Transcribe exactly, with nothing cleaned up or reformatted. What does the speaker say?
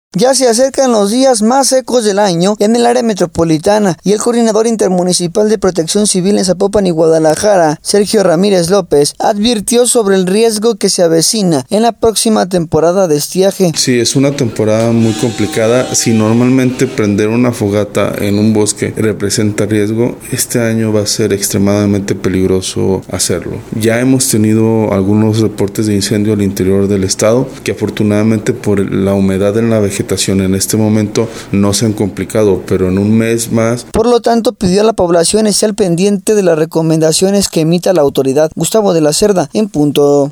Ya se acercan los días más secos del año en el área metropolitana y el coordinador intermunicipal de Protección Civil en Zapopan y Guadalajara, Sergio Ramírez López, advirtió sobre el riesgo que se avecina en la próxima temporada de estiaje. Sí, es una temporada muy complicada. Si normalmente prender una fogata en un bosque representa riesgo, este año va a ser extremadamente peligroso hacerlo. Ya hemos tenido algunos reportes de incendio al interior del estado que afortunadamente por la humedad en la vegetación en este momento no se han complicado, pero en un mes más. Por lo tanto, pidió a la población estar al pendiente de las recomendaciones que emita la autoridad. Gustavo de la Cerda, en punto.